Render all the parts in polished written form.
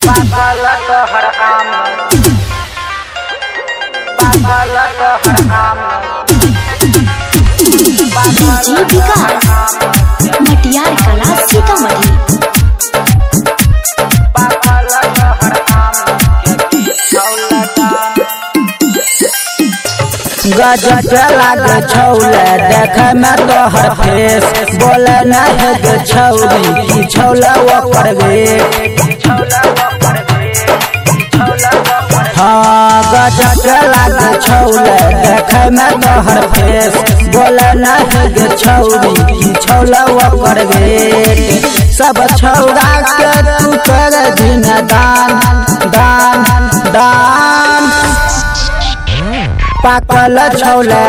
पागल तोहर आम पागल तोहर आम डीजे विकास मटियार कला सीतामढ़ी। पागल तोहर आम गजब लागे छौले देखे में तोहर फेस बोले नहीं गे छौरी की छौला ओकर वेट। हाँ गजब लागे छौले देखे में तोहर फेस बोले नहीं गे छौरी की छौला ओकर वेट। सब छौरा के तू कर दिन दान दान दान पाकल छौले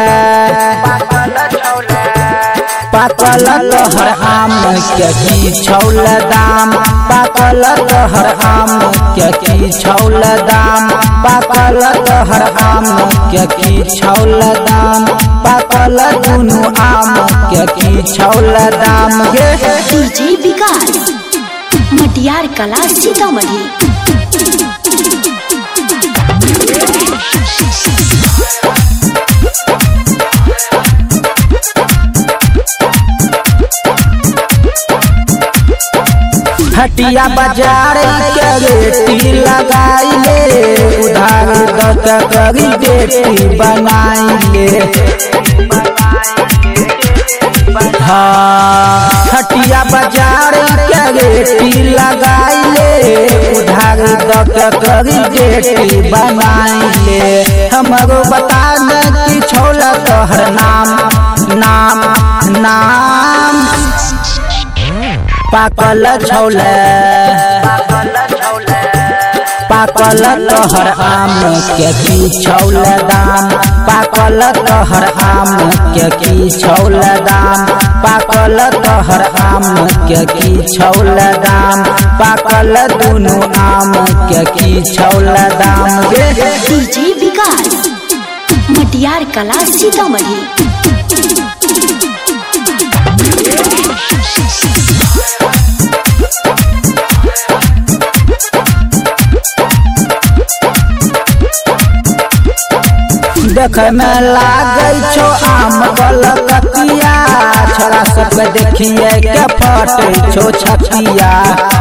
पाकल तोहर आम के की छौल दाम पाकल तोहर आम के की छौल दाम पाकल तोहर आम के की छौल दाम पाकल दुनू आम के की छौल दाम गे। डीजे विकास मटियार कला सीतामढ़ी। हटिया बाजार के रेटी लगाई ले उधार करी बेटी बनाई ले। हाँ हटिया बाजार के रेटी लगाई ले उधार करी बेटी बनाई ले। हमरो बता दे कि छौला तोहर नाम नाम नाम पाकल छौले पाकल तोहर आम के की छौल दाम पाकल तोहर आम के की छौल दाम पाकल तोहर आम के की छौल दाम पाकल दुनू आम के की छौल दाम गे। डीजे विकास मटियार कला सीतामढ़ी। देखे में लागे छो आम कलकतिया छोरा सब देखिए के फटे छो छतिया।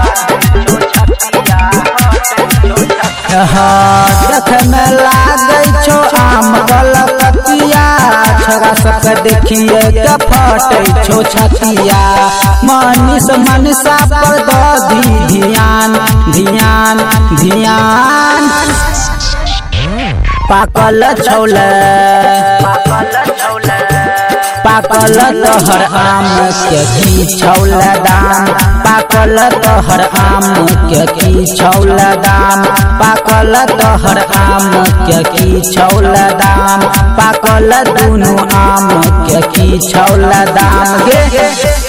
देखे में लागे छो आम कलकतिया छोरा सब देखिए के फटे छो छतिया। मनीष मनसा पर दी ध्यान ध्यान ध्यान पाकल छौले पाकल तोहर आम के की छौल दाम पाकल तोहर आम के की छौल दाम पाकल तोहर आम के की छौल दाम पाकल दुनू आम के की छौल दाम गे।